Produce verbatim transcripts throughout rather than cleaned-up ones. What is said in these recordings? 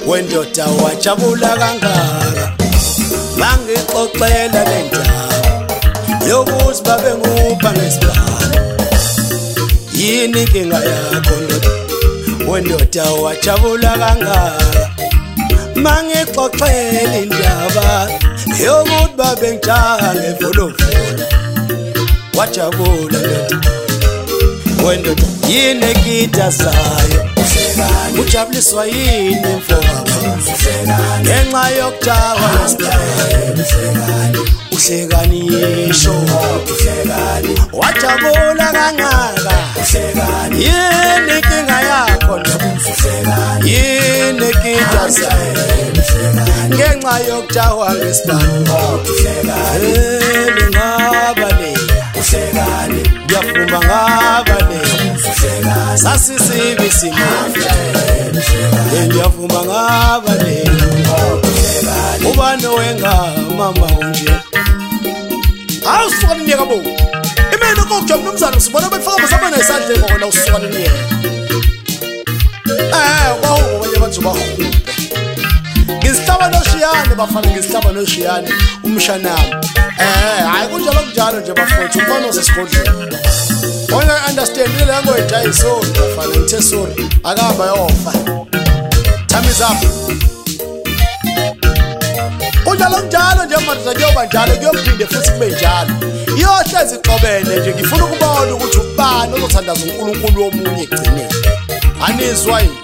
wendoda wajabula kangaka bangixoxela lendaba yokuthi babe ngupha ngesibalo yini inkinga yakho ndoda wendoda wajabula kangaka mangixoxela indaba yokuthi babe ngijaha ngevolovolo wajabula ndoda wendoda yini ekitazayo ujabuliswa yini mfowabo ngenxa yokujawa uhlekani yisho wajabula kangaka yini inkinga yakho yini ekitazayo ngenxa yokujawa ngesibalo ngaba le ngiyafuma ngaba le sasisibi simafle ngiyafuma ngaba le ubani wenga mama unje awusukani nyeka bo imene kokujama nomzana sibona befaka basabana isandle ngona usukani nyeka eh kwawo abanye abantu bahuphe ngisihlaba noshiyane bafana ngisihlaba noshiyane umshanami eh hayi kunjalo kunjalo nje bafowethu umfana osesigodlweni wona understand le language ayiso bafana ngithe sorry akahamba yofa time is up kunjalo njalo nje manje kuyoba njalo kuyophinde futhi kube njalo iyohlezi ixobene nje ngifuna ukubona ukuthi ubani ozothandaza uNkulunkulu womunye egcineni anizwa yini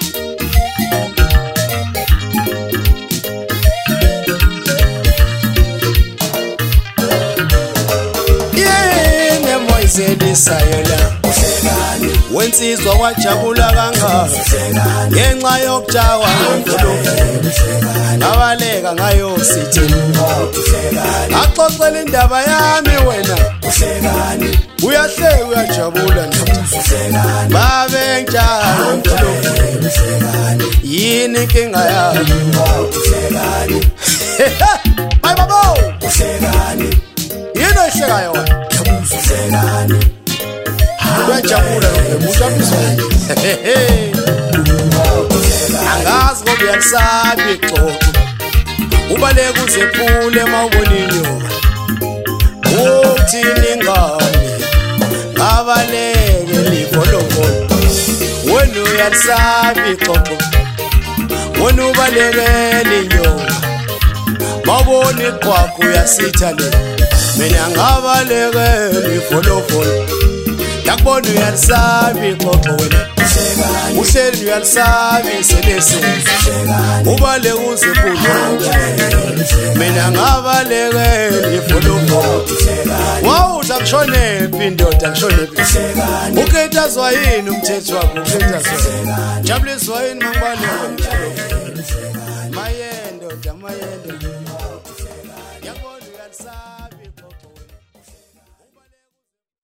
Zedisayola uhlekani wensizwa wajabula kangaka ngenxa yokujawa ngevolovolo nabaleka ngayo sithi axoxela indaba yami wena uhlekani uyahleka uyajabula ndoda babe ngijaha ngevolovolo yini inkinga yakho uhlekani hayi babo uhlekani yini oyihlekayo wena uhlekani uyajabula ngemushabizwa angazi ngoba uyasabi ixoxo ubaleka uzephule mawubona inyoka uthini ngane ngabaleke livolovolo wena uyasabi ixoxo wena ubalekele inyoka mawubona iqhwaqho uyasitha le mina ngabaleke livolovolo yakubona uyalisabi ixoxo wena uhleli uyalisabi selese ubale uzephule mina ngabaleke livolovolo wawuza kushonephi indoda kushonephi ukhetazwa yini umthetho wakho ukhetazwa jabuliswa yini mangibaleke mayendo jamayendo yakubona uyalisabi